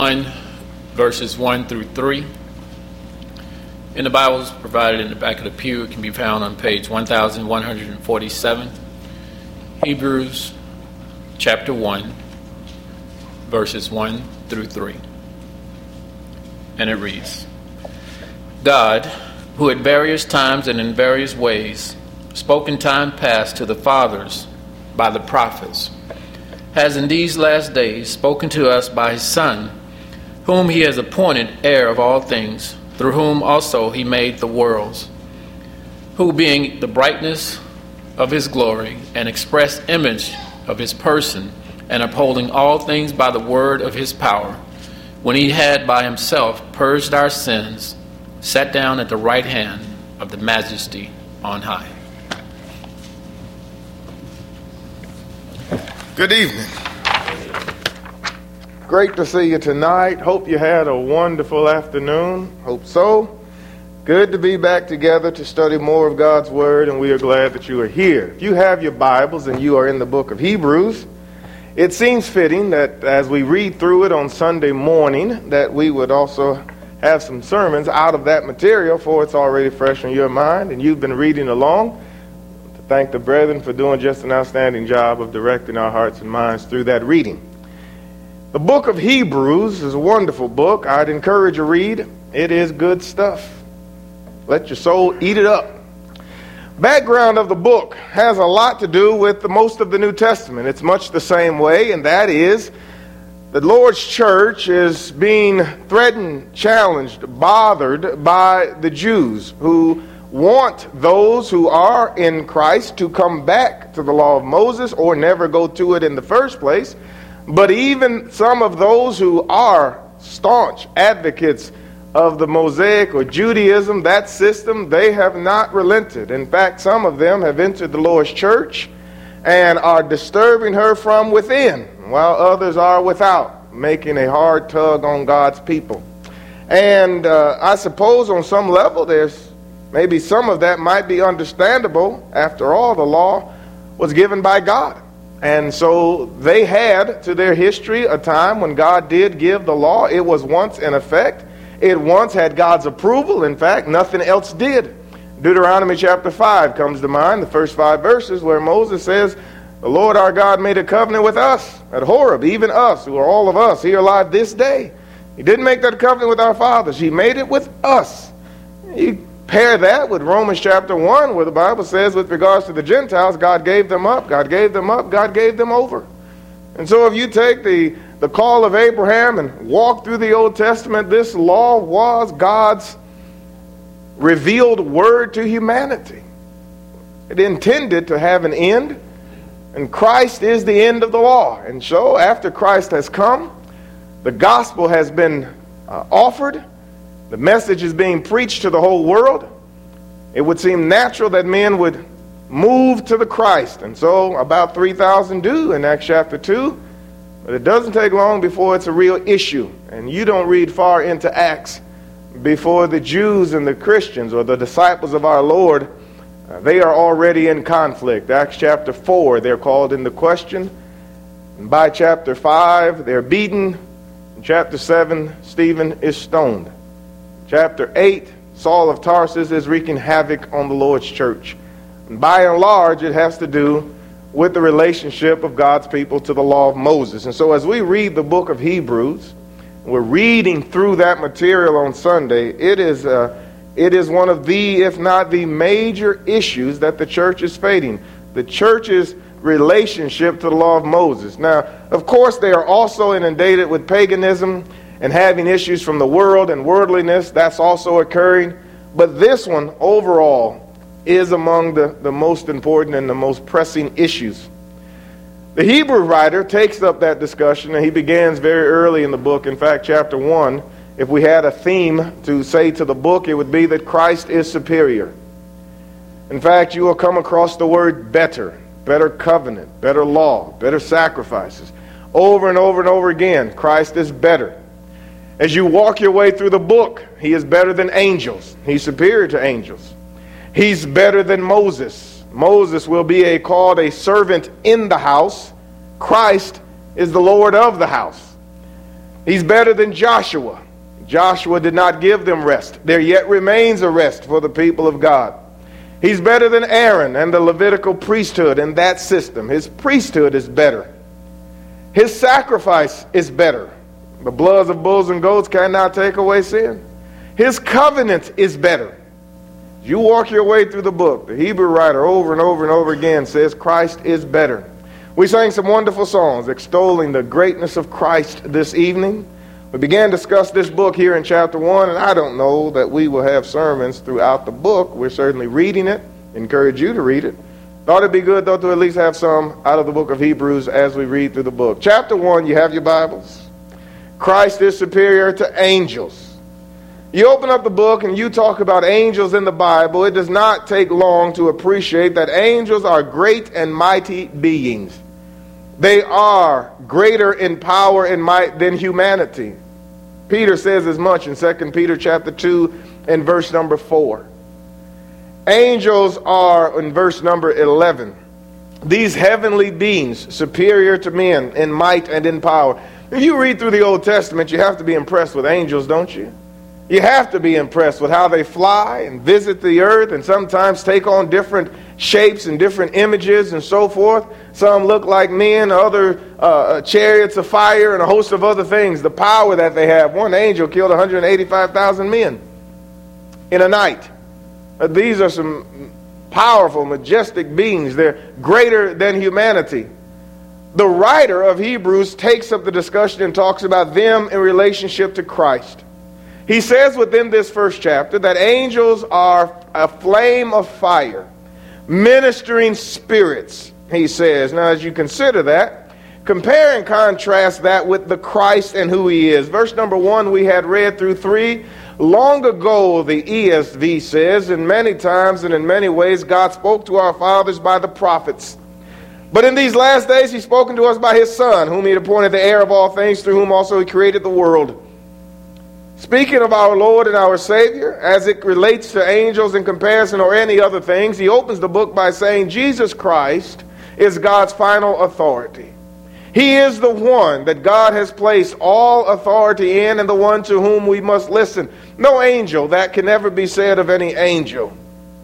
1, verses 1 through 3. In the Bibles provided in the back of the pew, it can be found on page 1147. Hebrews chapter 1, verses 1 through 3. And it reads, God, who at various times and in various ways spoke in time past to the fathers by the prophets, has in these last days spoken to us by his Son, whom he has appointed heir of all things, through whom also he made the worlds, who being the brightness of his glory and express image of his person, and upholding all things by the word of his power, when he had by himself purged our sins, sat down at the right hand of the Majesty on high. Good evening. Great to see you tonight. Hope you had a wonderful afternoon. Hope so. Good to be back together to study more of God's Word, and we are glad that you are here. If you have your Bibles and you are in the book of Hebrews, it seems fitting that as we read through it on Sunday morning, that we would also have some sermons out of that material, for it's already fresh in your mind, and you've been reading along. To thank the brethren for doing just an outstanding job of directing our hearts and minds through that reading. The book of Hebrews is a wonderful book. I'd encourage you to read. It is good stuff. Let your soul eat it up. Background of the book has a lot to do with the most of the New Testament. It's much the same way, and that is the Lord's church is being threatened, challenged, bothered by the Jews who want those who are in Christ to come back to the law of Moses or never go to it in the first place. But even some of those who are staunch advocates of the Mosaic or Judaism, that system, they have not relented. In fact, some of them have entered the Lord's church and are disturbing her from within, while others are without, making a hard tug on God's people. And I suppose on some level there's maybe some of that might be understandable. After all, the law was given by God. And so they had to their history a time when God did give the law. It was once in effect. It once had God's approval. In fact, nothing else did. Deuteronomy chapter 5 comes to mind, the first 5 verses, where Moses says, the Lord our God made a covenant with us at Horeb, even us, who are all of us here alive this day. He didn't make that covenant with our fathers. He made it with us. You pair that with Romans chapter 1, where the Bible says with regards to the Gentiles, God gave them up, God gave them up, God gave them over. And so if you take the call of Abraham and walk through the Old Testament, this law was God's revealed word to humanity. It intended to have an end, and Christ is the end of the law. And so after Christ has come, the gospel has been offered. The message is being preached to the whole world. It would seem natural that men would move to the Christ. And so about 3,000 do in Acts chapter 2. But it doesn't take long before it's a real issue. And you don't read far into Acts before the Jews and the Christians or the disciples of our Lord, they are already in conflict. Acts chapter 4, they're called into question. And by chapter 5, they're beaten. In chapter 7, Stephen is stoned. Chapter 8, Saul of Tarsus is wreaking havoc on the Lord's church. And by and large, it has to do with the relationship of God's people to the law of Moses. And so as we read the book of Hebrews, we're reading through that material on Sunday, it is one of the, if not the major issues that the church is facing. The church's relationship to the law of Moses. Now, of course, they are also inundated with paganism and having issues from the world and worldliness. That's also occurring. But this one, overall, is among the most important and the most pressing issues. The Hebrew writer takes up that discussion, and he begins very early in the book. In fact, chapter 1, if we had a theme to say to the book, it would be that Christ is superior. In fact, you will come across the word better covenant, better law, better sacrifices. Over and over and over again, Christ is better. As you walk your way through the book, he is better than angels. He's superior to angels. He's better than Moses. Moses will be called a servant in the house. Christ is the Lord of the house. He's better than Joshua. Joshua did not give them rest. There yet remains a rest for the people of God. He's better than Aaron and the Levitical priesthood in that system. His priesthood is better. His sacrifice is better. The bloods of bulls and goats cannot take away sin. His covenant is better. You walk your way through the book. The Hebrew writer over and over and over again says Christ is better. We sang some wonderful songs extolling the greatness of Christ this evening. We began to discuss this book here in chapter 1, and I don't know that we will have sermons throughout the book. We're certainly reading it. Encourage you to read it. Thought it'd be good, though, to at least have some out of the book of Hebrews as we read through the book. Chapter 1, you have your Bibles. Christ is superior to angels. You open up the book and you talk about angels in the Bible, it does not take long to appreciate that angels are great and mighty beings. They are greater in power and might than humanity. Peter says as much in 2 Peter chapter 2 and verse number 4. Angels are, in verse number 11, these heavenly beings superior to men in might and in power. If you read through the Old Testament, you have to be impressed with angels, don't you? You have to be impressed with how they fly and visit the earth and sometimes take on different shapes and different images and so forth. Some look like men, other chariots of fire, and a host of other things. The power that they have. One angel killed 185,000 men in a night. These are some powerful, majestic beings. They're greater than humanity. The writer of Hebrews takes up the discussion and talks about them in relationship to Christ. He says within this first chapter that angels are a flame of fire, ministering spirits, he says. Now, as you consider that, compare and contrast that with the Christ and who he is. Verse number 1 we had read through 3. Long ago, the ESV says, in many times and in many ways, God spoke to our fathers by the prophets. But in these last days, he's spoken to us by his Son, whom he had appointed the heir of all things, through whom also he created the world. Speaking of our Lord and our Savior, as it relates to angels in comparison or any other things, he opens the book by saying Jesus Christ is God's final authority. He is the one that God has placed all authority in and the one to whom we must listen. No angel, that can never be said of any angel.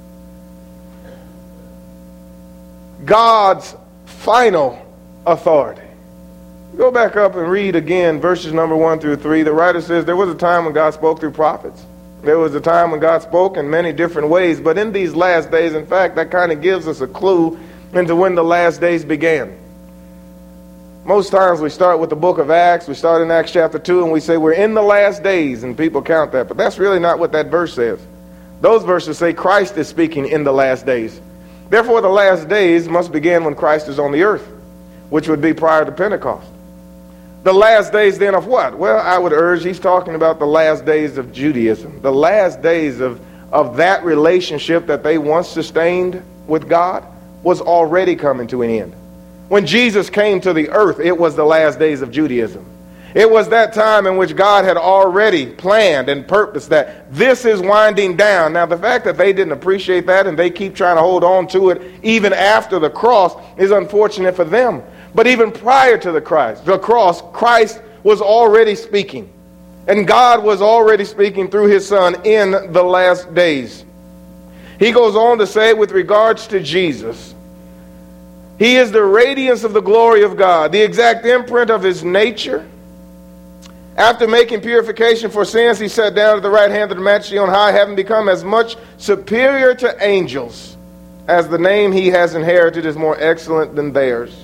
God's final authority. Go back up and read again verses number 1 through 3. The writer says there was a time when God spoke through prophets. There was a time when God spoke in many different ways. But in these last days, in fact, that kind of gives us a clue into when the last days began. Most times we start with the book of Acts. We start in Acts chapter 2 and we say we're in the last days, and people count that. But that's really not what that verse says. Those verses say Christ is speaking in the last days. Therefore, the last days must begin when Christ is on the earth, which would be prior to Pentecost. The last days then of what? Well, I would urge he's talking about the last days of Judaism. The last days of that relationship that they once sustained with God was already coming to an end. When Jesus came to the earth, it was the last days of Judaism. It was that time in which God had already planned and purposed that this is winding down. Now, the fact that they didn't appreciate that and they keep trying to hold on to it even after the cross is unfortunate for them. But even prior to the cross, Christ was already speaking. And God was already speaking through his Son in the last days. He goes on to say with regards to Jesus, he is the radiance of the glory of God, the exact imprint of his nature. After making purification for sins, he sat down at the right hand of the Majesty on high, having become as much superior to angels as the name he has inherited is more excellent than theirs.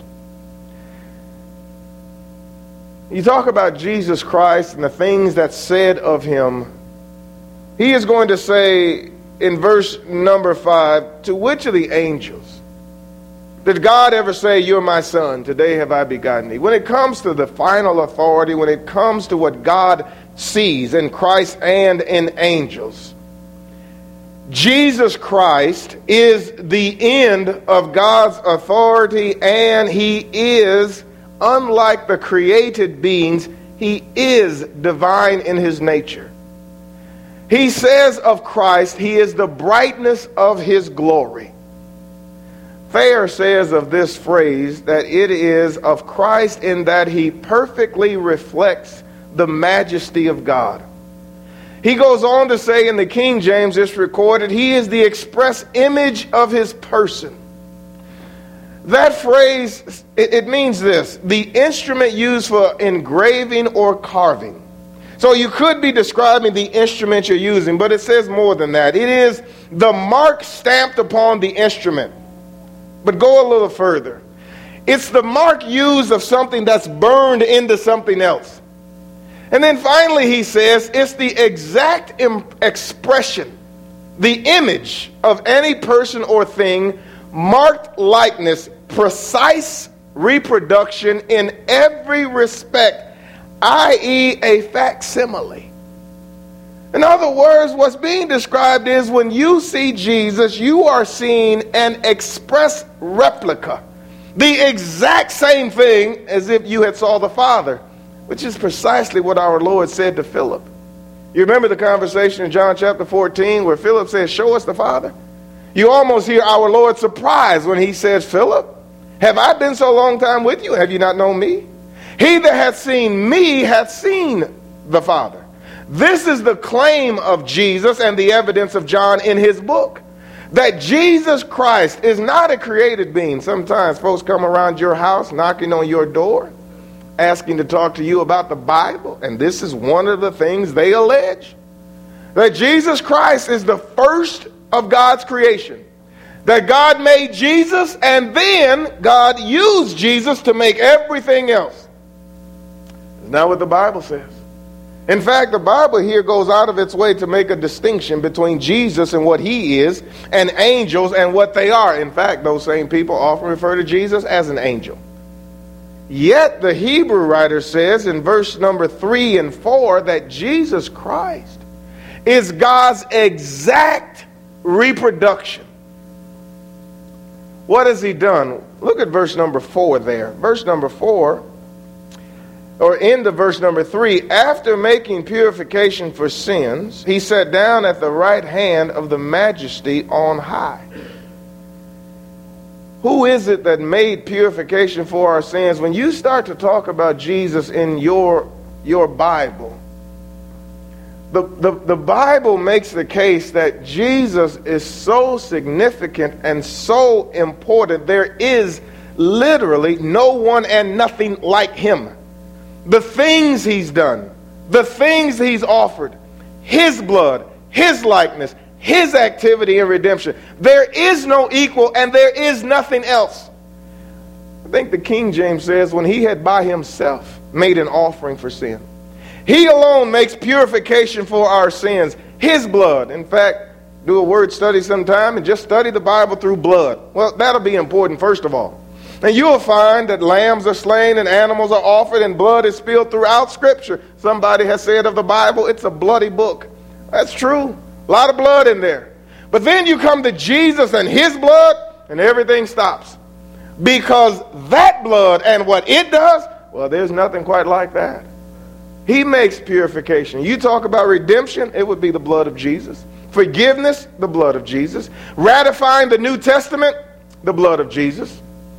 You talk about Jesus Christ and the things that's said of him. He is going to say in verse number 5, to which of the angels did God ever say, you're my son, today have I begotten thee? When it comes to the final authority, when it comes to what God sees in Christ and in angels, Jesus Christ is the end of God's authority, and he is, unlike the created beings, he is divine in his nature. He says of Christ, he is the brightness of his glory. Thayer says of this phrase that it is of Christ in that he perfectly reflects the majesty of God. He goes on to say in the King James, it's recorded, he is the express image of his person. That phrase, it means this: the instrument used for engraving or carving. So you could be describing the instrument you're using, but it says more than that. It is the mark stamped upon the instrument. But go a little further. It's the mark used of something that's burned into something else. And then finally he says it's the exact expression, the image of any person or thing, marked likeness, precise reproduction in every respect, i.e. a facsimile. In other words, what's being described is when you see Jesus, you are seeing an express replica, the exact same thing as if you had saw the Father, which is precisely what our Lord said to Philip. You remember the conversation in John chapter 14 where Philip says, show us the Father? You almost hear our Lord surprised when he says, Philip, have I been so long time with you? Have you not known me? He that hath seen me hath seen the Father. This is the claim of Jesus and the evidence of John in his book, that Jesus Christ is not a created being. Sometimes folks come around your house knocking on your door, asking to talk to you about the Bible, and this is one of the things they allege, that Jesus Christ is the first of God's creation, that God made Jesus and then God used Jesus to make everything else. That's not what the Bible says. In fact, the Bible here goes out of its way to make a distinction between Jesus and what he is, and angels and what they are. In fact, those same people often refer to Jesus as an angel. Yet the Hebrew writer says in verse number 3 and 4 that Jesus Christ is God's exact reproduction. What has he done? Look at verse number 4 there. Verse number 4, or into verse number 3, after making purification for sins, he sat down at the right hand of the majesty on high. Who is it that made purification for our sins? When you start to talk about Jesus in your Bible, the Bible makes the case that Jesus is so significant and so important, there is literally no one and nothing like him. The things he's done, the things he's offered, his blood, his likeness, his activity in redemption. There is no equal and there is nothing else. I think the King James says when he had by himself made an offering for sin. He alone makes purification for our sins. His blood. In fact, do a word study sometime and just study the Bible through blood. Well, that'll be important first of all. And you'll find that lambs are slain and animals are offered and blood is spilled throughout Scripture. Somebody has said of the Bible, it's a bloody book. That's true. A lot of blood in there. But then you come to Jesus and his blood and everything stops. Because that blood and what it does, well, there's nothing quite like that. He makes purification. You talk about redemption, it would be the blood of Jesus. Forgiveness, the blood of Jesus. Ratifying the New Testament, the blood of Jesus.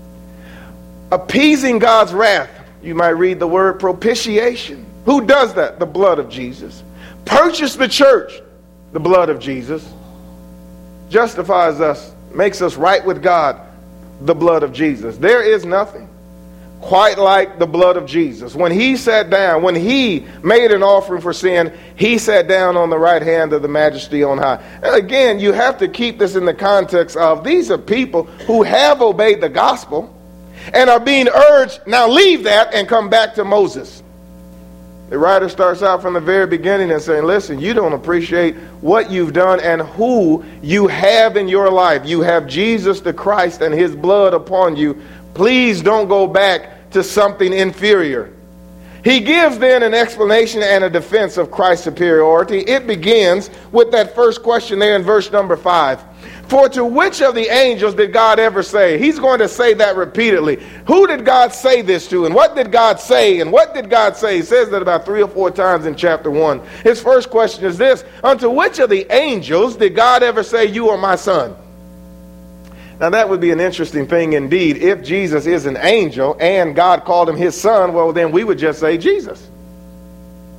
Appeasing God's wrath, you might read the word propitiation. Who does that? The blood of Jesus. Purchase the church, the blood of Jesus. Justifies us, makes us right with God, the blood of Jesus. There is nothing quite like the blood of Jesus. When he sat down, when he made an offering for sin, he sat down on the right hand of the majesty on high. And again, you have to keep this in the context of these are people who have obeyed the gospel and are being urged, now leave that and come back to Moses. The writer starts out from the very beginning and saying, listen, you don't appreciate what you've done and who you have in your life. You have Jesus the Christ and his blood upon you. Please don't go back to something inferior. He gives then an explanation and a defense of Christ's superiority. It begins with that first question there in verse number 5. For to which of the angels did God ever say? He's going to say that repeatedly. Who did God say this to? And what did God say? And what did God say? He says that about 3 or 4 times in chapter 1. His first question is this. Unto which of the angels did God ever say, you are my son? Now that would be an interesting thing indeed. If Jesus is an angel and God called him his son, well then we would just say Jesus.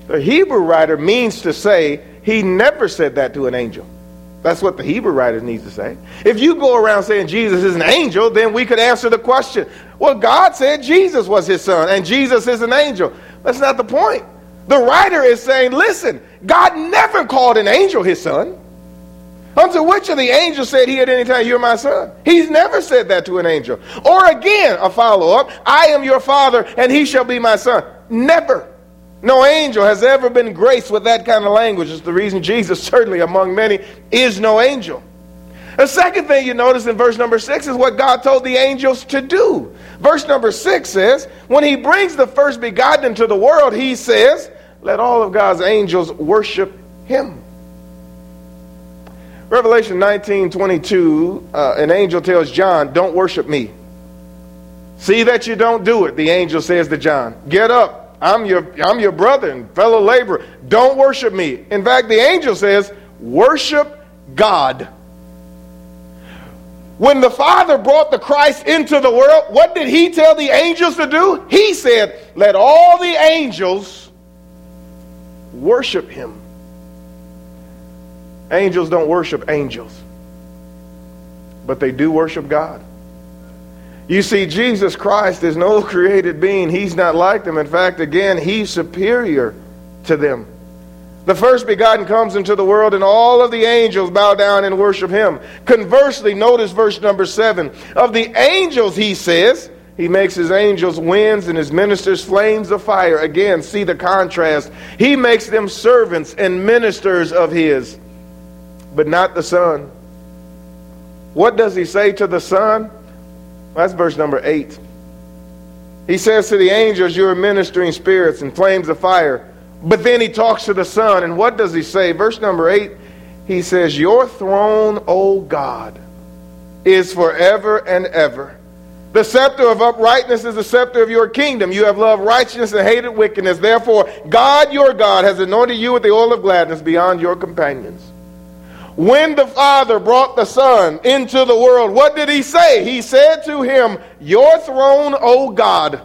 The Hebrew writer means to say he never said that to an angel. That's what the Hebrew writer needs to say. If you go around saying Jesus is an angel, then we could answer the question. Well, God said Jesus was his son, and Jesus is an angel. That's not the point. The writer is saying, listen, God never called an angel his son. Unto which of the angels said he at any time, you're my son? He's never said that to an angel. Or again, a follow-up, I am your father, and he shall be my son. Never. No angel has ever been graced with that kind of language. It's the reason Jesus, certainly among many, is no angel. The second thing you notice in verse number 6 is what God told the angels to do. Verse number 6 says, when he brings the first begotten into the world, he says, let all of God's angels worship him. Revelation 19:22, an angel tells John, don't worship me. See that you don't do it, the angel says to John. Get up. I'm your brother and fellow laborer. Don't worship me. In fact, the angel says, worship God. When the Father brought the Christ into the world, what did he tell the angels to do? He said, let all the angels worship him. Angels don't worship angels, but they do worship God. You see, Jesus Christ is no created being. He's not like them. In fact, again, he's superior to them. The first begotten comes into the world, and all of the angels bow down and worship him. Conversely, notice verse number 7. Of the angels, he says, he makes his angels winds and his ministers flames of fire. Again, see the contrast. He makes them servants and ministers of his, but not the Son. What does he say to the Son? That's verse number 8. He says to the angels, you are ministering spirits and flames of fire. But then he talks to the Son, and what does he say? Verse number 8, he says, your throne, O God, is forever and ever. The scepter of uprightness is the scepter of your kingdom. You have loved righteousness and hated wickedness. Therefore, God, your God, has anointed you with the oil of gladness beyond your companions. When the Father brought the Son into the world, what did he say? He said to him, your throne, O God.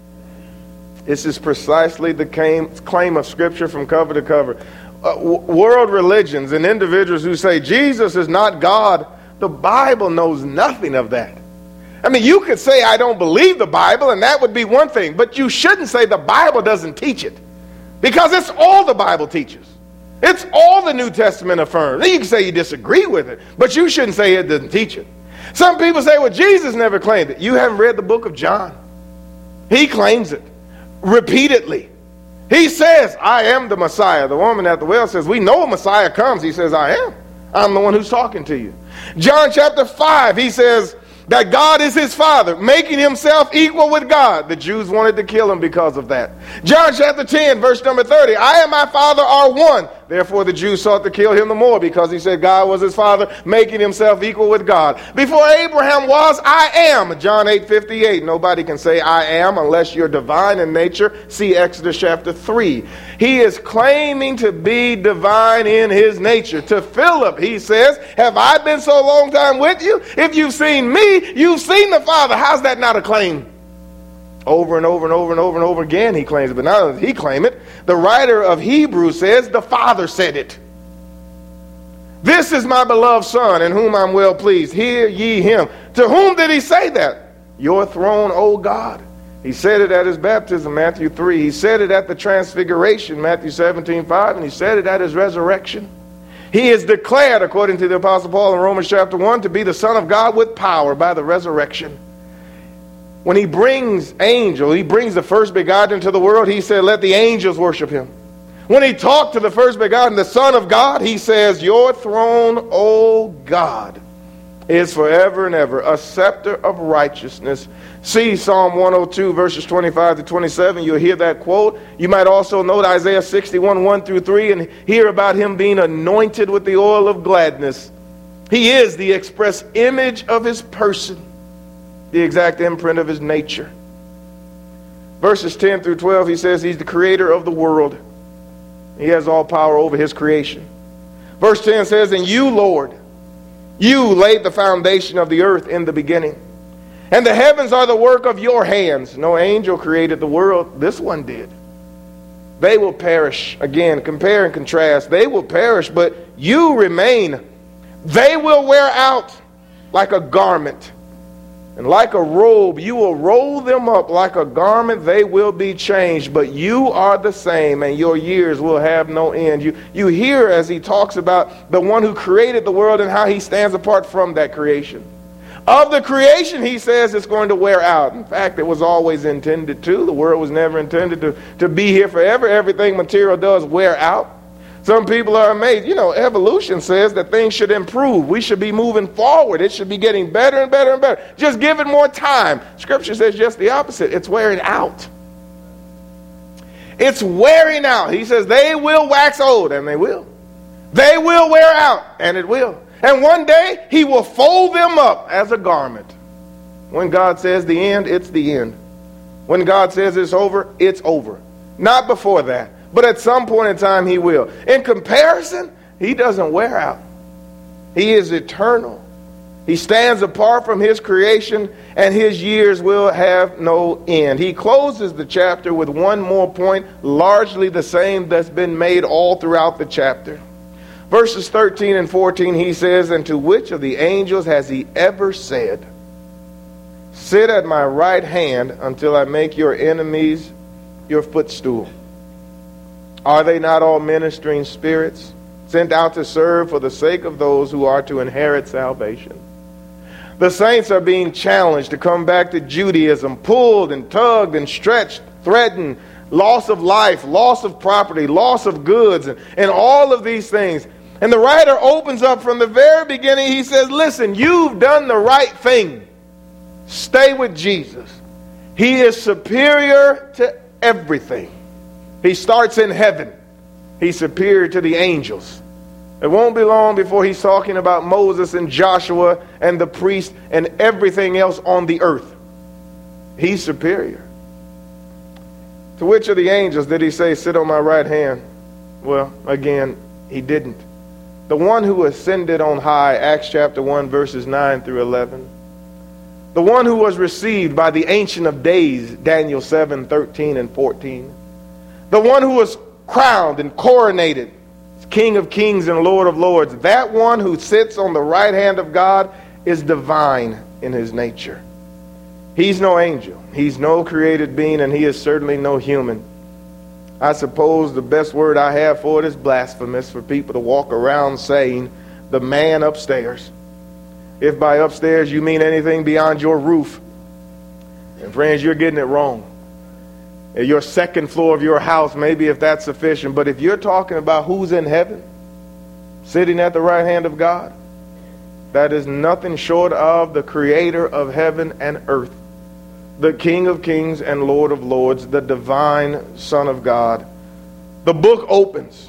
This is precisely the claim of Scripture from cover to cover. World religions and individuals who say Jesus is not God, the Bible knows nothing of that. I mean, you could say I don't believe the Bible, and that would be one thing, but you shouldn't say the Bible doesn't teach it, because it's all the Bible teaches. It's all the New Testament affirms. You can say you disagree with it, but you shouldn't say it doesn't teach it. Some people say, well, Jesus never claimed it. You haven't read the book of John. He claims it repeatedly. He says, I am the Messiah. The woman at the well says, we know a Messiah comes. He says, I am. I'm the one who's talking to you. John chapter 5, he says that God is his Father, making himself equal with God. The Jews wanted to kill him because of that. John chapter 10, verse number 30, I and my Father are one. Therefore the Jews sought to kill him the more, because he said God was his Father, making himself equal with God. Before Abraham was, I am. John 8:58. Nobody can say I am unless you're divine in nature. See Exodus chapter 3. He is claiming to be divine in his nature. To Philip, he says, have I been so long time with you? If you've seen me, you've seen the Father. How's that not a claim? Over and over and over and over and over again he claims it. But not only does he claim it, the writer of Hebrews says the Father said it. This is my beloved Son, in whom I'm well pleased. Hear ye him. To whom did he say that? Your throne, O God. He said it at his baptism, Matthew 3. He said it at the transfiguration, Matthew 17:5. And he said it at his resurrection. He is declared, according to the Apostle Paul in Romans chapter 1, to be the Son of God with power by the resurrection. When he brings the first begotten into the world, he said, let the angels worship him. When he talked to the first begotten, the Son of God, he says, your throne, O God, is forever and ever, a scepter of righteousness. See Psalm 102, verses 25 to 27. You'll hear that quote. You might also note Isaiah 61, 1 through 3, and hear about him being anointed with the oil of gladness. He is the express image of his person, the exact imprint of his nature. Verses 10 through 12, he says he's the creator of the world. He has all power over his creation. Verse 10 says, and you, Lord, you laid the foundation of the earth in the beginning. And the heavens are the work of your hands. No angel created the world. This one did. They will perish. Again, compare and contrast. They will perish, but you remain. They will wear out like a garment. And like a robe, you will roll them up like a garment. They will be changed, but you are the same, and your years will have no end. You hear as he talks about the one who created the world and how he stands apart from that creation. Of the creation, he says it's going to wear out. In fact, it was always intended to. The world was never intended to be here forever. Everything material does wear out. Some people are amazed. Evolution says that things should improve. We should be moving forward. It should be getting better and better and better. Just give it more time. Scripture says just the opposite. It's wearing out. It's wearing out. He says they will wax old, and they will. They will wear out, and it will. And one day, he will fold them up as a garment. When God says the end, it's the end. When God says it's over, it's over. Not before that. But at some point in time, he will. In comparison, he doesn't wear out. He is eternal. He stands apart from his creation, and his years will have no end. He closes the chapter with one more point, largely the same that's been made all throughout the chapter. Verses 13 and 14, he says, "And to which of the angels has he ever said, 'Sit at my right hand until I make your enemies your footstool'? Are they not all ministering spirits, sent out to serve for the sake of those who are to inherit salvation?" The saints are being challenged to come back to Judaism, pulled and tugged and stretched, threatened, loss of life, loss of property, loss of goods, and all of these things. And the writer opens up from the very beginning. He says, listen, you've done the right thing. Stay with Jesus. He is superior to everything. He starts in heaven. He's superior to the angels. It won't be long before he's talking about Moses and Joshua and the priest and everything else on the earth. He's superior. To which of the angels did he say, "Sit on my right hand"? Well, again, he didn't. The one who ascended on high, Acts chapter 1, verses 9 through 11. The one who was received by the Ancient of Days, Daniel 7, 13 and 14. The one who was crowned and coronated, King of Kings and Lord of Lords. That one who sits on the right hand of God is divine in his nature. He's no angel. He's no created being, and he is certainly no human. I suppose the best word I have for it is blasphemous for people to walk around saying, "the man upstairs." If by upstairs you mean anything beyond your roof, and friends, you're getting it wrong. Your second floor of your house, maybe if that's sufficient. But if you're talking about who's in heaven, sitting at the right hand of God, that is nothing short of the creator of heaven and earth, the King of Kings and Lord of Lords, the divine Son of God. The book opens,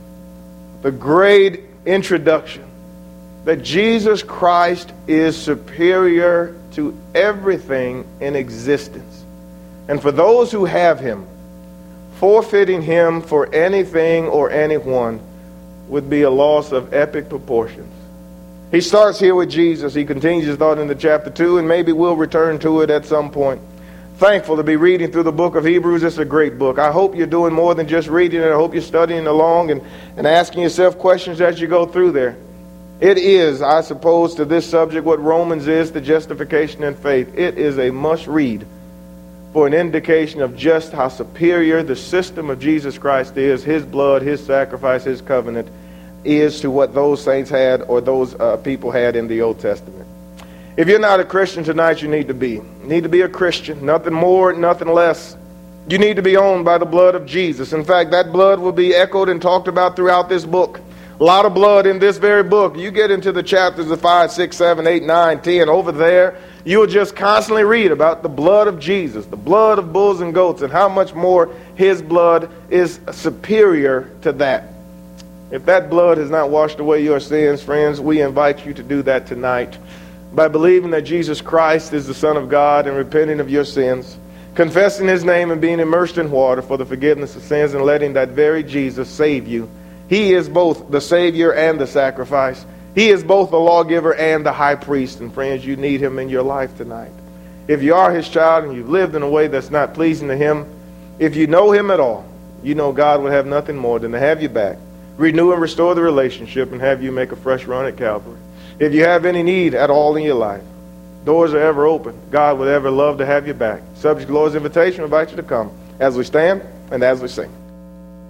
the great introduction, that Jesus Christ is superior to everything in existence. And for those who have him, forfeiting him for anything or anyone would be a loss of epic proportions. He starts here with Jesus. He continues his thought into chapter 2, and maybe we'll return to it at some point. Thankful to be reading through the book of Hebrews. It's a great book. I hope you're doing more than just reading it. I hope you're studying along and asking yourself questions as you go through there. It is, I suppose, to this subject what Romans is to justification and faith. It is a must-read for an indication of just how superior the system of Jesus Christ is, his blood, his sacrifice, his covenant, is to what those saints had or those people had in the Old Testament. If you're not a Christian tonight, you need to be. You need to be a Christian. Nothing more, nothing less. You need to be owned by the blood of Jesus. In fact, that blood will be echoed and talked about throughout this book. A lot of blood in this very book. You get into the chapters of 5, 6, 7, 8, 9, 10. Over there, you'll just constantly read about the blood of Jesus, the blood of bulls and goats, and how much more his blood is superior to that. If that blood has not washed away your sins, friends, we invite you to do that tonight by believing that Jesus Christ is the Son of God and repenting of your sins, confessing his name and being immersed in water for the forgiveness of sins, and letting that very Jesus save you. He is both the Savior and the sacrifice. He is both the lawgiver and the high priest. And friends, you need him in your life tonight. If you are his child and you've lived in a way that's not pleasing to him, if you know him at all, you know God would have nothing more than to have you back, renew and restore the relationship, and have you make a fresh run at Calvary. If you have any need at all in your life, doors are ever open. God would ever love to have you back. Subject to the Lord's invitation, we invite you to come as we stand and as we sing.